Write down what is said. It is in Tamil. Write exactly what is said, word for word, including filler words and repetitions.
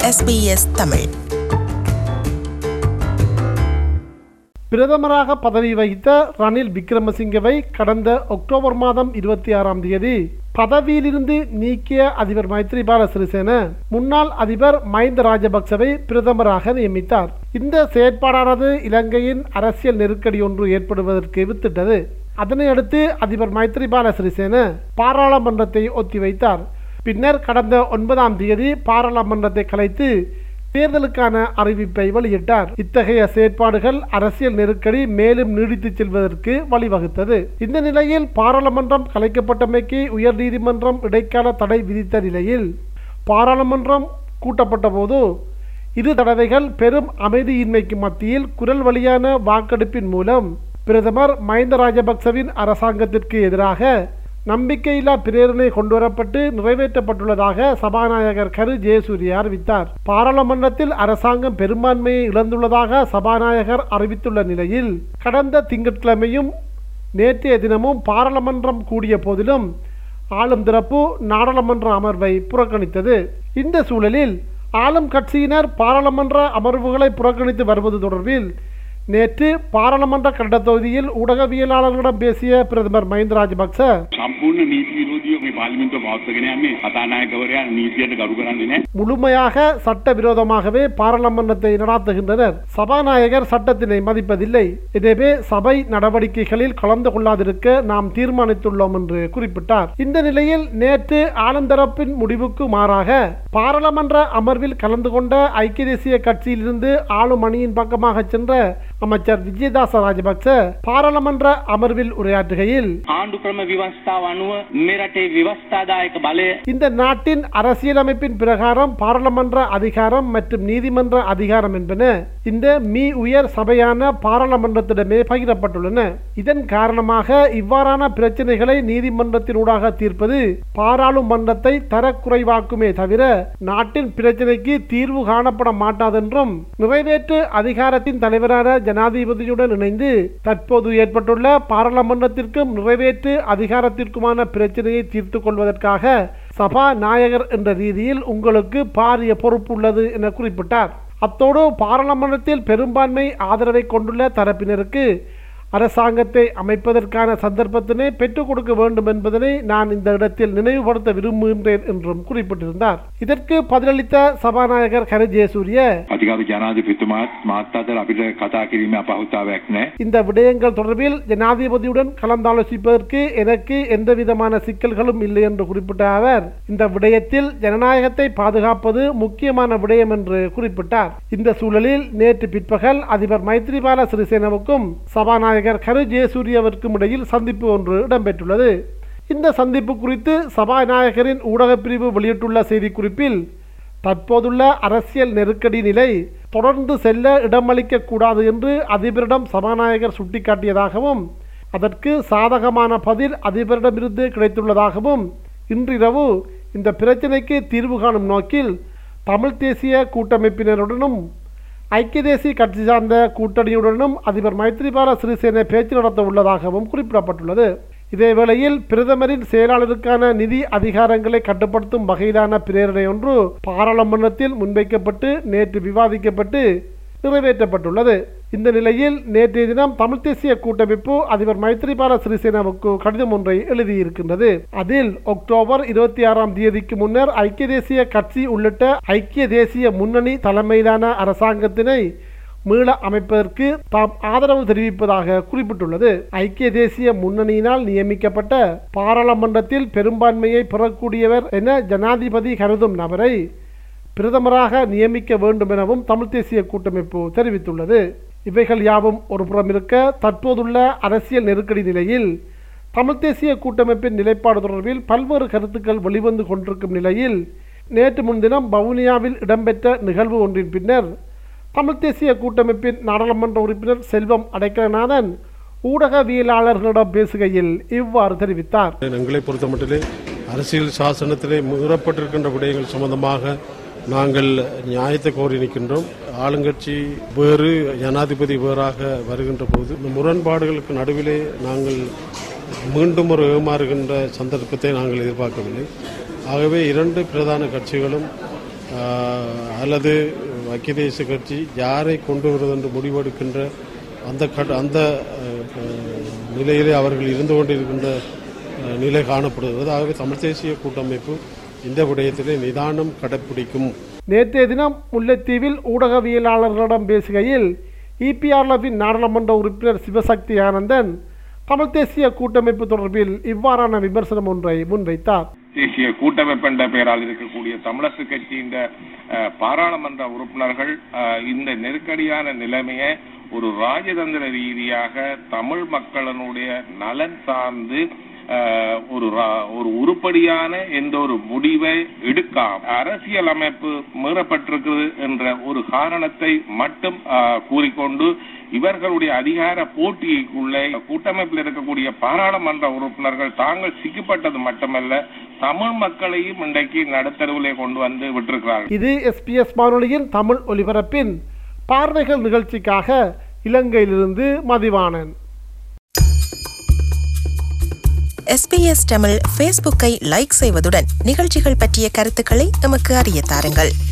S B S Tamil. பிரதமராக பதவி வகித்த ரணில் விக்ரமசிங்கவை கடந்த அக்டோபர் மாதம் இருபத்தி ஆறாம் தேதி பதவியிலிருந்து நீக்கிய அதிபர் மைத்ரிபால சிறிசேன முன்னாள் அதிபர் மஹிந்த ராஜபக்சவை பிரதமராக நியமித்தார். இந்த செயற்பாடானது இலங்கையின் அரசியல் நெருக்கடி ஒன்று ஏற்படுவதற்கு வித்திட்டது. அதனை அடுத்து அதிபர் மைத்ரிபால சிறிசேன பாராளுமன்றத்தை ஒத்திவைத்தார். பின்னர் கடந்த ஒன்பதாம் தேதி பாராளுமன்றத்தை கலைத்து தேர்தலுக்கான அறிவிப்பை வெளியிட்டார். இத்தகைய செயற்பாடுகள் அரசியல் நெருக்கடி மேலும் நீடித்து செல்வதற்கு வழிவகுத்தது. இந்த நிலையில் பாராளுமன்றம் கலைக்கப்பட்டமைக்கு உயர் நீதிமன்றம் இடைக்கால தடை விதித்த நிலையில் பாராளுமன்றம் கூட்டப்பட்ட போது இரு தடவைகள் பெரும் அமைதியின்மைக்கு மத்தியில் குரல் வழியான வாக்கெடுப்பின் மூலம் பிரதமர் மஹிந்த ராஜபக்சவின் அரசாங்கத்திற்கு எதிராக நம்பிக்கையில்லா பிரேரணை கொண்டுவரப்பட்டு நிறைவேற்றப்பட்டுள்ளதாக சபாநாயகர் கரு ஜெயசூரிய அறிவித்தார். பாராளுமன்றத்தில் அரசாங்கம் பெரும்பான்மையை இழந்துள்ளதாக சபாநாயகர் அறிவித்துள்ள நிலையில் கடந்த திங்கட்கிழமையும் நேற்றைய தினமும் பாராளுமன்றம் கூடிய போதிலும் ஆளும் தரப்பு நாடாளுமன்ற அமர்வை புறக்கணித்தது. இந்த சூழலில் ஆளும் கட்சியினர் பாராளுமன்ற அமர்வுகளை புறக்கணித்து வருவது தொடர்பில் நேற்று பாராளுமன்ற கட்டட தொகுதியில் ஊடகவியலாளர்களிடம் பேசிய பிரதமர் மஹிந்த ராஜபக்ச முழுமையாக சட்டவிரோதமாகவே பாராளுமன்றத்தை நடாத்துகின்றனர். சபாநாயகர் சட்டத்தினை மதிப்பதில்லை. எனவே சபை நடவடிக்கைகளில் கலந்து கொள்ளாதிருக்க நாம் தீர்மானித்துள்ளோம் என்று குறிப்பிட்டார். இந்த நிலையில் நேற்று ஆளுந்தரப்பின் முடிவுக்கு மாறாக பாராளுமன்ற அமர்வில் கலந்து கொண்ட ஐக்கிய தேசிய கட்சியிலிருந்து ஆளும் அணியின் பக்கமாக சென்ற அமைச்சர் விஜயதாச ராஜபக்ச பாராளுமன்ற அமர்வில் உரையாற்றுகையில் இந்த நாட்டின் அரசியலமைப்பின் பிரகாரம் பாராளுமன்ற அதிகாரம் மற்றும் நீதிமன்ற அதிகாரம் என்பன இந்த மீ உயர் சபையான பாராளுமன்றத்திடமே பகிரப்பட்டுள்ளன. இதன் காரணமாக இவ்வாறான பிரச்சனைகளை நீதிமன்றத்தினூடாக தீர்ப்பது பாராளுமன்றத்தை தரக்குறைவாக்குமே தவிர நாட்டின் பிரச்சனைக்கு தீர்வு காணப்பட மாட்டாதென்றும் நிறைவேற்று அதிகாரத்தின் தலைவரான ஜனாதிபதியுடன் இணைந்து தற்போது ஏற்பட்டுள்ள பாராளுமன்றத்திற்கும் நிறைவேற்று அதிகாரத்திற்குமான பிரச்சனையை தீர்த்து கொள்வதற்காக சபாநாயகர் என்ற ரீதியில் உங்களுக்கு பாரிய பொறுப்பு உள்ளது என குறிப்பிட்டார். அத்தோடு பாராளுமன்றத்தில் பெரும்பான்மை ஆதரவை கொண்டுள்ள தரப்பினருக்கு அரசாங்கத்தை அமைப்பதற்கான சந்தர்ப்பத்தினை பெற்றுக் கொடுக்க வேண்டும் என்பதனை நான் இந்த இடத்தில் நினைவுபடுத்த விரும்புகின்றேன் என்றும் குறிப்பிட்டிருந்தார். இதற்கு பதிலளித்த சபாநாயகர் கரு ஜெயசூரிய இந்த விடயங்கள் தொடர்பில் ஜனாதிபதியுடன் கலந்தாலோசிப்பதற்கு எனக்கு எந்த விதமான சிக்கல்களும் இல்லை என்று குறிப்பிட்ட அவர் இந்த விடயத்தில் ஜனநாயகத்தை பாதுகாப்பது முக்கியமான விடயம் என்று குறிப்பிட்டார். இந்த சூழலில் நேற்று பிற்பகல் அதிபர் மைத்ரிபால சிறிசேனவுக்கும் சபாநாயகர் கரு ஜெயசூரியவிற்கும் இடையில் சந்திப்பு ஒன்று இடம்பெற்றுள்ளது. இந்த சந்திப்பு குறித்து சபாநாயகரின் ஊடகப் பிரிவு வெளியிட்டுள்ள செய்திக்குறிப்பில் தற்போதுள்ள அரசியல் நெருக்கடி நிலை தொடர்ந்து செல்ல இடமளிக்க கூடாது என்று அதிபரிடம் சபாநாயகர் சுட்டிக்காட்டியதாகவும் அதற்கு சாதகமான பதில் அதிபரிடமிருந்து கிடைத்துள்ளதாகவும் இன்றிரவு இந்த பிரச்சினைக்கு தீர்வு காணும் நோக்கில் தமிழ் தேசிய கூட்டமைப்பினருடனும் ஐக்கிய தேசிய கட்சி சார்ந்த கூட்டணியுடனும் அதிபர் மைத்ரிபால சிறிசேன பேச்சு நடத்த உள்ளதாகவும் குறிப்பிடப்பட்டுள்ளது. இதேவேளையில் பிரதமரின் செயலாளருக்கான நிதி அதிகாரங்களை கட்டுப்படுத்தும் வகையிலான பிரேரணை ஒன்று பாராளுமன்றத்தில் முன்வைக்கப்பட்டு நேற்று விவாதிக்கப்பட்டு நிறைவேற்றப்பட்டுள்ளது. இந்த நிலையில் நேற்றைய தினம் தமிழ் தேசிய கூட்டமைப்பு அதிபர் மைத்ரிபால சிறிசேனாவுக்கு கடிதம் ஒன்றை எழுதியிருக்கின்றது. அதில் அக்டோபர் இருபத்தி ஆறாம் தேதிக்கு முன்னர் ஐக்கிய தேசிய கட்சி உள்ளிட்ட ஐக்கிய தேசிய முன்னணி தலைமையிலான அரசாங்கத்தினை மீள அமைப்பதற்கு தாம் ஆதரவு தெரிவிப்பதாக குறிப்பிட்டுள்ளது. ஐக்கிய தேசிய முன்னணியினால் நியமிக்கப்பட்ட பாராளுமன்றத்தில் பெரும்பான்மையை பெறக்கூடியவர் என ஜனாதிபதி கருதும் நபரை பிரதமராக நியமிக்க வேண்டும் எனவும் தமிழ் தேசிய கூட்டமைப்பு தெரிவித்துள்ளது. இவைகள் யாவும் ஒரு புறம் இருக்க தற்போதுள்ள அரசியல் நெருக்கடி நிலையில் தமிழ் தேசிய கூட்டமைப்பின் நிலைப்பாடு தொடர்பில் பல்வேறு கருத்துக்கள் வெளிவந்து கொண்டிருக்கும் நிலையில் நேற்று முன்தினம் வவுனியாவில் இடம்பெற்ற நிகழ்வு ஒன்றின் பின்னர் தமிழ் தேசிய கூட்டமைப்பின் நாடாளுமன்ற உறுப்பினர் செல்வம் அடைக்கலநாதன் ஊடகவியலாளர்களிடம் பேசுகையில் இவ்வாறு தெரிவித்தார். எங்களை பொறுத்தமட்டிலே அரசியல் சாசனத்திலே மீறப்பட்டிருக்கின்ற விடயங்கள் சம்பந்தமாக நாங்கள் நியாயத்தை கோரி நிற்கின்றோம். ஆளுங்கட்சி வேறு ஜனாதிபதி வேறாக வருகின்ற போது இந்த முரண்பாடுகளுக்கு நடுவிலே நாங்கள் மீண்டும் ஒரு ஏமாறுகின்ற சந்தர்ப்பத்தை நாங்கள் எதிர்பார்க்கவில்லை. ஆகவே இரண்டு பிரதான கட்சிகளும் அல்லது ஐக்கிய தேசிய கட்சி யாரை கொண்டு வருவது என்று முடிவெடுக்கின்ற அந்த அந்த நிலையிலே அவர்கள் இருந்து கொண்டிருக்கின்ற நிலை காணப்படுகிறது. ஆகவே தமிழ் தேசிய கூட்டமைப்பு இந்த விடயத்திலே நிதானம் கடைப்பிடிக்கும். நேற்றைய தினம் முல்லைத்தீவில் ஊடகவியலாளர்களிடம் பேசுகையில் இபிஆர்எஃபின் நாடாளுமன்ற உறுப்பினர் சிவசக்தி ஆனந்தன் தமிழ் தேசிய கூட்டமைப்பு தொடர்பில் இவ்வாறான விமர்சனம் ஒன்றை முன்வைத்தார். தேசிய கூட்டமைப்பு என்ற பெயரால் இருக்கக்கூடிய தமிழரசு கட்சியின் பாராளுமன்ற உறுப்பினர்கள் இந்த நெருக்கடியான நிலைமையை ஒரு ராஜதந்திர ரீதியாக தமிழ் மக்களினுடைய நலன் சார்ந்து ஒரு ஒரு உருப்படியான எந்த ஒரு முடிவை எடுக்காம அரசியல் அமைப்பு மீறப்பட்டிருக்கிறது என்ற ஒரு காரணத்தை மட்டும் கூறிக்கொண்டு இவர்களுடைய அதிகார போட்டிக்குள்ளே கூட்டமைப்பில் இருக்கக்கூடிய பாராளுமன்ற உறுப்பினர்கள் தாங்கள் சிக்கப்பட்டது மட்டுமல்ல தமிழ் மக்களையும் இன்றைக்கு நடுத்தருவிலே கொண்டு வந்து விட்டிருக்கிறார்கள். இது எஸ்பிஎஸ் வானொலியின் தமிழ் ஒலிபரப்பின் பார்வைகள் நிகழ்ச்சிக்காக இலங்கையிலிருந்து மதிவாணன். எஸ்பிஎஸ் தமிழ் ஃபேஸ்புக்கை லைக் செய்வதுடன் நிகழ்ச்சிகள் பற்றிய கருத்துக்களை எமக்கு அறிய தாருங்கள்.